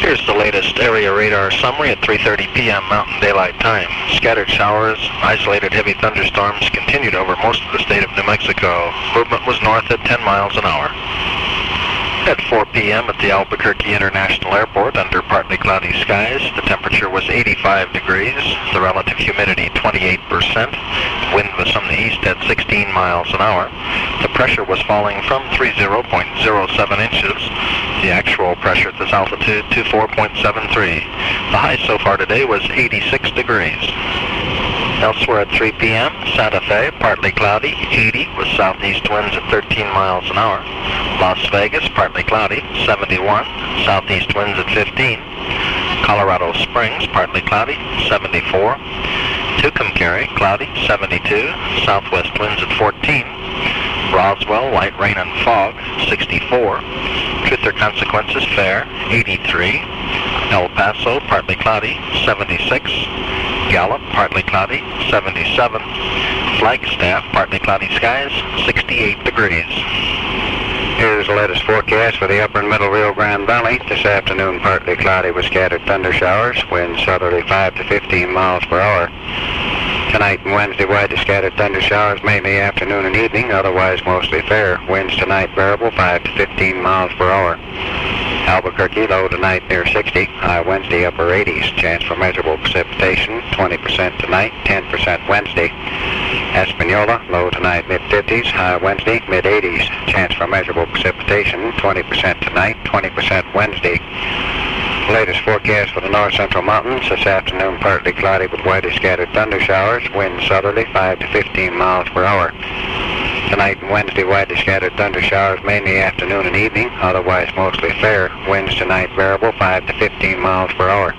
Here's the latest area radar summary at 3:30 p.m. Mountain Daylight Time. Scattered showers, isolated heavy thunderstorms continued over most of the state of New Mexico. Movement was north at 10 miles an hour. At 4 p.m. at the Albuquerque International Airport, under partly cloudy skies, the temperature was 85 degrees, the relative humidity 28%, wind was from the east at 16 miles an hour. The pressure was falling from 30.07 inches, the actual pressure at this altitude to 4.73. The high so far today was 86 degrees. Elsewhere at 3 p.m., Santa Fe, partly cloudy, 80 with southeast winds at 13 miles an hour. Las Vegas, partly cloudy, 71, southeast winds at 15. Colorado Springs, partly cloudy, 74. Tucumcari, cloudy, 72, southwest winds at 14. Roswell, light rain and fog, 64. Truth or Consequences, fair, 83. El Paso, partly cloudy, 76. Gallup, partly cloudy, 77. Flagstaff, partly cloudy skies, 68 degrees. Here's the latest forecast for the upper and middle Rio Grande Valley. This afternoon, partly cloudy with scattered thunder showers, winds southerly 5 to 15 miles per hour. Tonight and Wednesday, widely scattered thunder showers, mainly afternoon and evening, otherwise mostly fair. Winds tonight variable 5 to 15 miles per hour. Albuquerque, low tonight near 60, high Wednesday upper 80s, chance for measurable precipitation, 20% tonight, 10% Wednesday. Espanola, low tonight mid-50s, high Wednesday mid-80s, chance for measurable precipitation, 20% tonight, 20% Wednesday. Latest forecast for the north central mountains. This afternoon, partly cloudy with widely scattered thunder showers, winds southerly 5 to 15 miles per hour. Tonight and Wednesday, widely scattered thunder showers, mainly afternoon and evening, otherwise mostly fair. Winds tonight variable 5 to 15 miles per hour.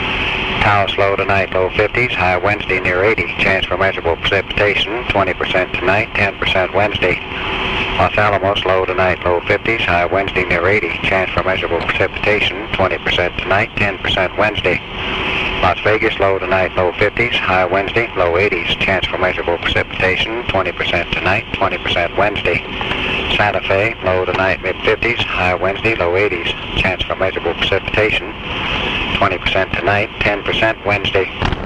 Taos, low tonight, low 50s, high Wednesday near 80, chance for measurable precipitation, 20% tonight, 10% Wednesday. Los Alamos, low tonight, low 50s, high Wednesday near 80, chance for measurable precipitation, 20% tonight, 10% Wednesday. Las Vegas, low tonight, low 50s, high Wednesday, low 80s, chance for measurable precipitation, 20% tonight, 20% Wednesday. Santa Fe, low tonight, mid-50s, high Wednesday, low 80s, chance for measurable precipitation, 20% tonight, 10% Wednesday.